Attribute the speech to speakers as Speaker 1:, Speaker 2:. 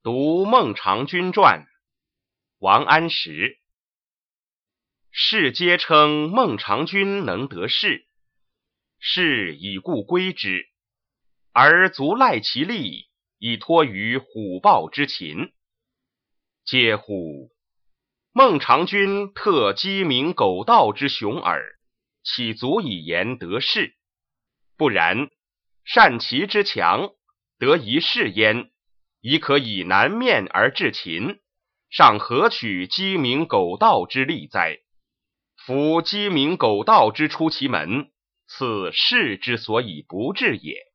Speaker 1: 读孟尝君传，王安石。士皆称孟尝君能得势，是以故归之，而足赖其力，以托于虎豹之秦。嗟乎！孟尝君特鸡鸣狗盗之雄耳，岂足以言得势？不然，善骑之强，得一势焉，已可以南面而制秦，尚何取鸡鸣狗盗之利哉？夫鸡鸣狗盗之出其门，此势之所以不治也。